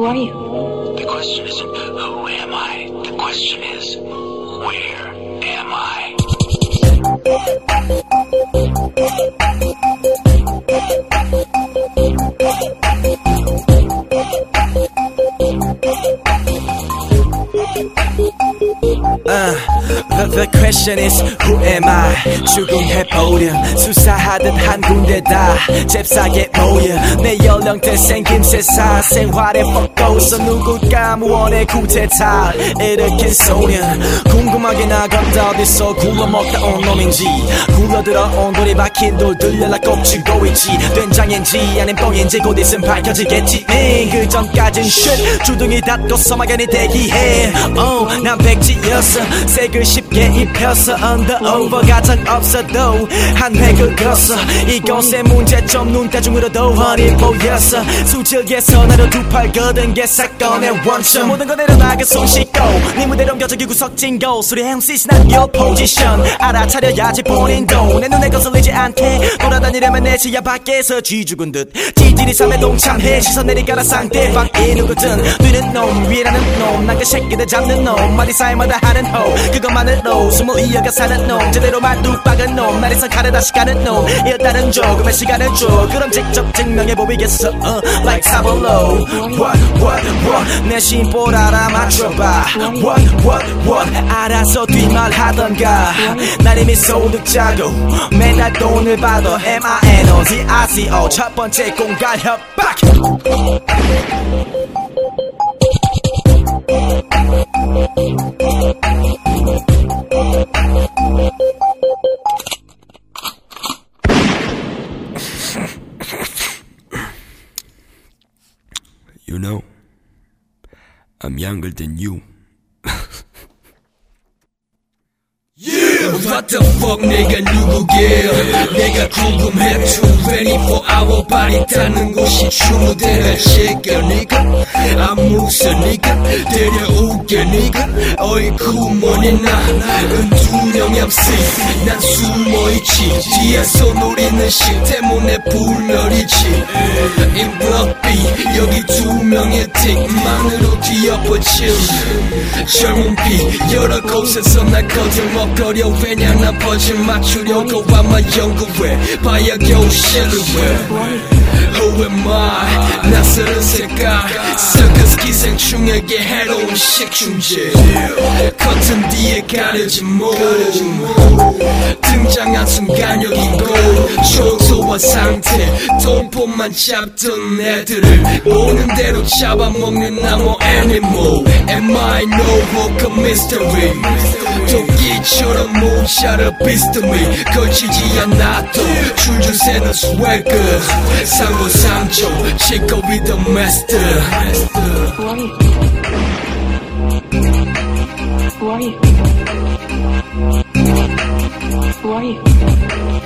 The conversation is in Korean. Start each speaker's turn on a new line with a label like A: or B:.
A: are you?
B: The question isn't who am I? The question is where am I?
C: The question is who am I? 죽음해보렴 수사하듯 한 군데 다 잽싸게 모여 내 연령대 생김새 사생활에 뻗고서 누굴까 무언의 구태타 일으킨 소년 궁금하게 나간다 어디서 굴러먹다 온 놈인지 굴러들어 온 돌이 박힌 돌 들려라 꼽히고 있지 된장인지 아님 뻥인지 곧 있음 밝혀지겠지 그 전까진 쉿 주둥이 닫고서 막연히 대기해 난 백지였어 색을 쉽게 입혀서 언더오버 가장 없어도 한 획을 걷어 이곳의 문제점 눈대중으로도 훤히 보였어 수직에서 나를 두 팔 걷은 게 사건의 원점 모든 거 내려놔가 손 씻고 네 무대로 옮겨져 구석진 곳 소리 MC's not your position 알아차려야지 본인도 내 눈에 거슬리지 않게 돌아다니려면 내 지하 밖에서 쥐죽은 듯 찌질이 삶에 동참해 시선 내리가라 상대방이 누구든 뛰는 놈 위라는 놈 난 그 새끼들 잡는 놈 말이 사이마다 하는 호 그것만으로 숨을 이어가 사는 놈 제대로 말뚝 박은 놈 날에서 가르 다시 가는 놈 일단은 조금의 시간을 줘 그럼 직접 증명해 보이겠어 like Tableau what 내 심볼 알아맞혀봐 what 알아서 뒷말하던가 날 이미 소득자고 맨날 돈을 받아 MINOZICO 첫 번째 공갈 협박
D: You know, I'm younger than you.
E: What the fuck 내가 누구게 내가 궁금해 24hour party 타는 곳이 추모대를 칠까 니가 안 무서 니가 데려올게 니가 어이쿠 뭐니 나는 두명 MC 난 숨어있지 뒤에서 노리는 실 때문에 불멸이지 인브럭비 여기 두 명의 틱만으로 뒤엎어질 젊은 비 여러 곳에서 날 거들먹거려 왜냐 난 퍼즐 맞추려고 아마 연구해 봐야 겨우 실루엣 Who am I? 낯설은 색깔 서커스 기생충에게 해로운 식충제 커튼 뒤에 가려진 몸 등장한 순간 여긴 곳 초조한 상태 돈폰만 잡던 애들을 오는 대로 잡아먹는 나무 애니멀 Am I no walker mystery 도끼처럼 모자를 비스듬히 걸치지 않아도 줄줄 새는 swagger 상고상조 치고 with the master
A: Who are you? Who are you? Who are you?